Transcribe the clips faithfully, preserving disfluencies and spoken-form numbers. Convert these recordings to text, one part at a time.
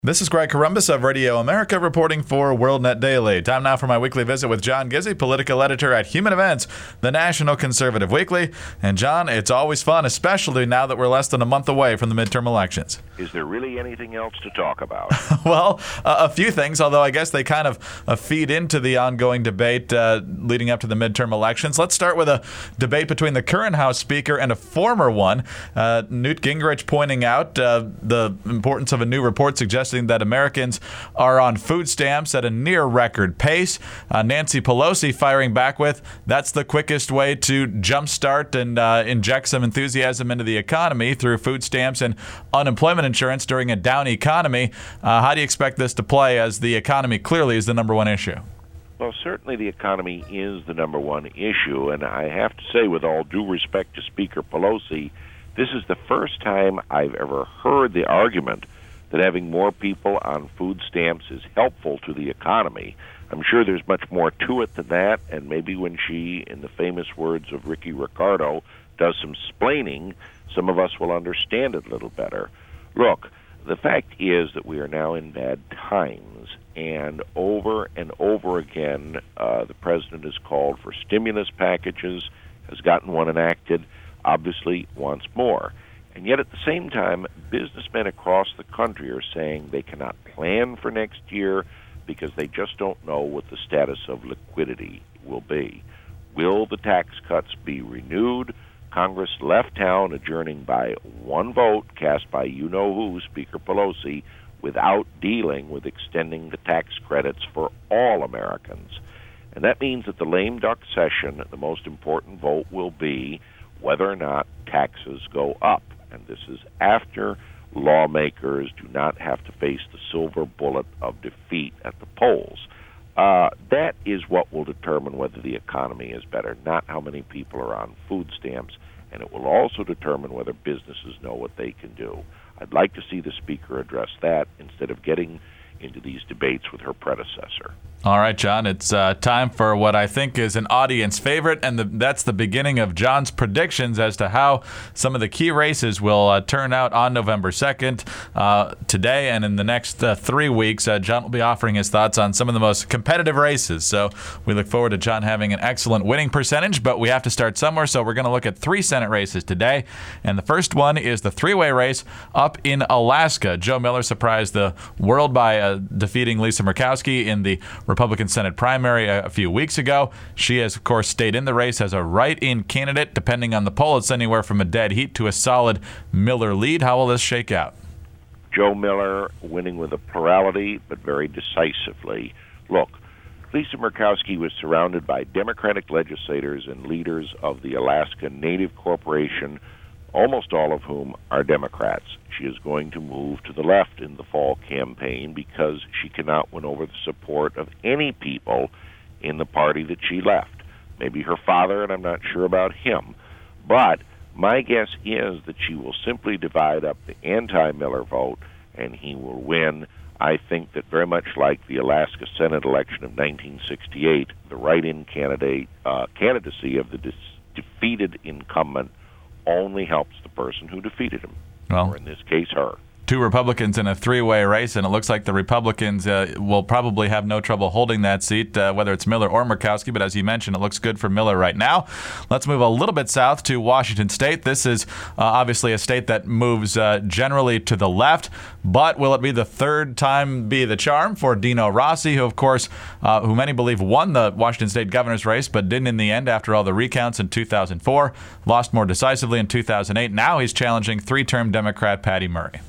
This is Greg Corombos of Radio America reporting for WorldNet Daily. Time now for my weekly visit with John Gizzi, political editor at Human Events, the National Conservative Weekly. And John, it's always fun, especially now that we're less than a month away from the midterm elections. Is there really anything else to talk about? Well, uh, a few things, although I guess they kind of uh, feed into the ongoing debate uh, leading up to the midterm elections. Let's start with a debate between the current House Speaker and a former one. Uh, Newt Gingrich pointing out uh, the importance of a new report suggesting that Americans are on food stamps at a near record pace. Uh, Nancy Pelosi firing back with, that's the quickest way to jumpstart and uh, inject some enthusiasm into the economy through food stamps and unemployment insurance during a down economy. Uh, how do you expect this to play, as the economy clearly is the number one issue? Well, certainly the economy is the number one issue, and I have to say, with all due respect to Speaker Pelosi, this is the first time I've ever heard the argument that having more people on food stamps is helpful to the economy. I'm sure there's much more to it than that, and maybe when she, in the famous words of Ricky Ricardo, does some splaining, some of us will understand it a little better. Look, the fact is that we are now in bad times, and over and over again, uh, the president has called for stimulus packages, has gotten one enacted, obviously wants more. And yet at the same time, businessmen across the country are saying they cannot plan for next year because they just don't know what the status of liquidity will be. Will the tax cuts be renewed? Congress left town, adjourning by one vote cast by you-know-who, Speaker Pelosi, without dealing with extending the tax credits for all Americans. And that means that the lame duck session, the most important vote will be whether or not taxes go up. And this is after lawmakers do not have to face the silver bullet of defeat at the polls. Uh, that is what will determine whether the economy is better, not how many people are on food stamps, and it will also determine whether businesses know what they can do. I'd like to see the Speaker address that instead of getting into these debates with her predecessor. All right, John, it's uh, time for what I think is an audience favorite, and the, that's the beginning of John's predictions as to how some of the key races will uh, turn out on November second. Uh, today and in the next uh, three weeks, uh, John will be offering his thoughts on some of the most competitive races. So we look forward to John having an excellent winning percentage, but we have to start somewhere, so we're going to look at three Senate races today. And the first one is the three-way race up in Alaska. Joe Miller surprised the world by uh, defeating Lisa Murkowski in the Republican Senate primary a, a few weeks ago. She has, of course, stayed in the race as a write-in candidate. Depending on the poll, it's anywhere from a dead heat to a solid Miller lead. How will this shake out? Joe Miller winning with a plurality, but very decisively. Look, Lisa Murkowski was surrounded by Democratic legislators and leaders of the Alaska Native Corporation, almost all of whom are Democrats. She is going to move to the left in the fall campaign because she cannot win over the support of any people in the party that she left. Maybe her father, and I'm not sure about him. But my guess is that she will simply divide up the anti-Miller vote, and he will win. I think that very much like the Alaska Senate election of nineteen sixty-eight, the write-in candidate uh, candidacy of the dis- defeated incumbent only helps the person who defeated him, well, or in this case, her. Two Republicans in a three-way race, and it looks like the Republicans uh, will probably have no trouble holding that seat, uh, whether it's Miller or Murkowski. But as you mentioned, it looks good for Miller right now. Let's move a little bit south to Washington State. This is uh, obviously a state that moves uh, generally to the left, but will it be the third time be the charm for Dino Rossi, who, of course, uh, who many believe won the Washington State governor's race, but didn't in the end after all the recounts in two thousand four, lost more decisively in two thousand eight. Now he's challenging three-term Democrat Patty Murray.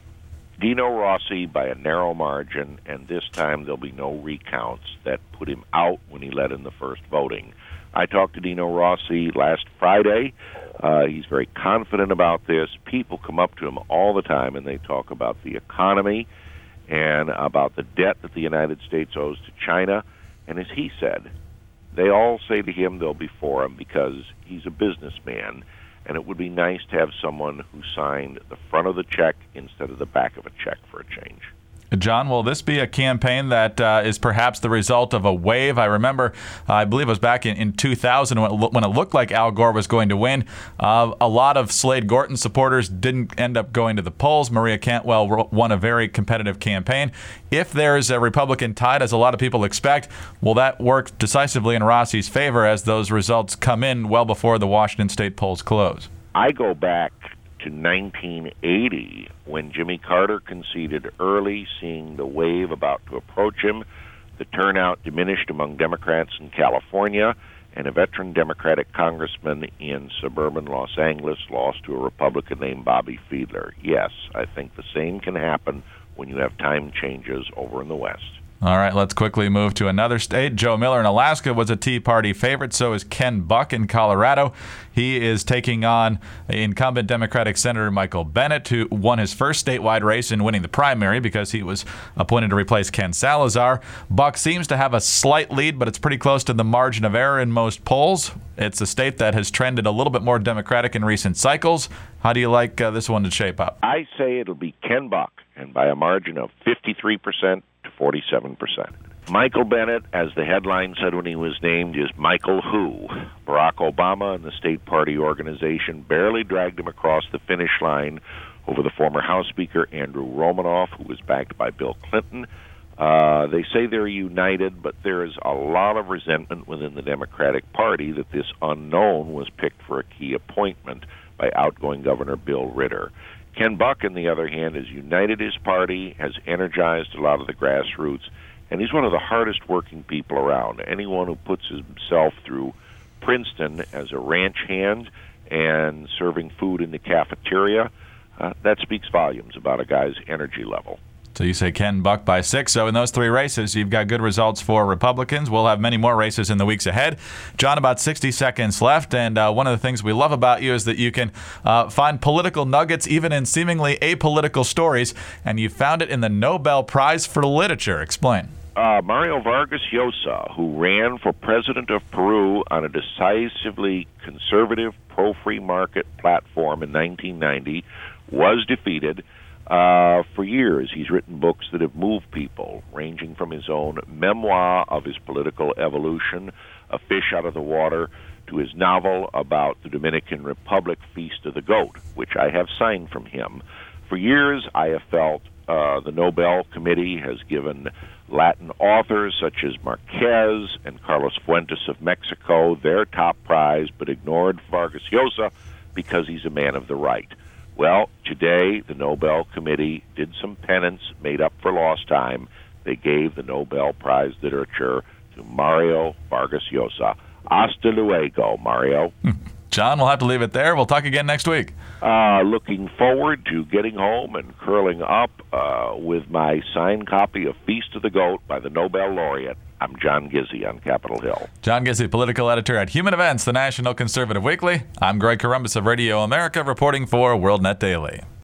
Dino Rossi by a narrow margin, and this time there'll be no recounts that put him out when he led in the first voting. I talked to Dino Rossi last Friday. Uh, he's very confident about this. People come up to him all the time, and they talk about the economy and about the debt that the United States owes to China. And as he said, they all say to him they'll be for him because he's a businessman, and it would be nice to have someone who signed the front of the check instead of the back of a check for a change. John, will this be a campaign that uh, is perhaps the result of a wave? I remember, uh, I believe it was back in, in two thousand when it, lo- when it looked like Al Gore was going to win. Uh, a lot of Slade Gorton supporters didn't end up going to the polls. Maria Cantwell ro- won a very competitive campaign. If there's a Republican tide, as a lot of people expect, will that work decisively in Rossi's favor as those results come in well before the Washington State polls close? I go back to nineteen eighty, when Jimmy Carter conceded early, seeing the wave about to approach him. The turnout diminished among Democrats in California, and a veteran Democratic congressman in suburban Los Angeles lost to a Republican named Bobby Fiedler. Yes, I think the same can happen when you have time changes over in the West. All right, let's quickly move to another state. Joe Miller in Alaska was a Tea Party favorite. So is Ken Buck in Colorado. He is taking on incumbent Democratic Senator Michael Bennet, who won his first statewide race in winning the primary because he was appointed to replace Ken Salazar. Buck seems to have a slight lead, but it's pretty close to the margin of error in most polls. It's a state that has trended a little bit more Democratic in recent cycles. How do you like uh, this one to shape up? I say it'll be Ken Buck, and by a margin of fifty-three percent to forty-seven percent. Michael Bennet, as the headline said when he was named, is Michael Who. Barack Obama and the state party organization barely dragged him across the finish line over the former House Speaker Andrew Romanoff, who was backed by Bill Clinton. Uh, they say they're united, but there is a lot of resentment within the Democratic Party that this unknown was picked for a key appointment by outgoing Governor Bill Ritter. Ken Buck, on the other hand, has united his party, has energized a lot of the grassroots, and he's one of the hardest working people around. Anyone who puts himself through Princeton as a ranch hand and serving food in the cafeteria, uh, that speaks volumes about a guy's energy level. So you say Ken Buck by six. So in those three races, you've got good results for Republicans. We'll have many more races in the weeks ahead. John, about sixty seconds left. And uh, one of the things we love about you is that you can uh, find political nuggets even in seemingly apolitical stories. And you found it in the Nobel Prize for Literature. Explain. Uh, Mario Vargas Llosa, who ran for president of Peru on a decisively conservative pro-free market platform in nineteen ninety, was defeated. Uh, for years, he's written books that have moved people, ranging from his own memoir of his political evolution, A Fish Out of the Water, to his novel about the Dominican Republic Feast of the Goat, which I have signed from him. For years, I have felt uh, the Nobel Committee has given Latin authors such as Marquez and Carlos Fuentes of Mexico their top prize, but ignored Vargas Llosa because he's a man of the right. Well, today the Nobel Committee did some penance, made up for lost time. They gave the Nobel Prize Literature to Mario Vargas Llosa. Hasta luego, Mario. John, we'll have to leave it there. We'll talk again next week. Uh, looking forward to getting home and curling up uh, with my signed copy of Feast of the Goat by the Nobel laureate. I'm John Gizzi on Capitol Hill. John Gizzi, political editor at Human Events, the National Conservative Weekly. I'm Greg Corombos of Radio America, reporting for WorldNet Daily.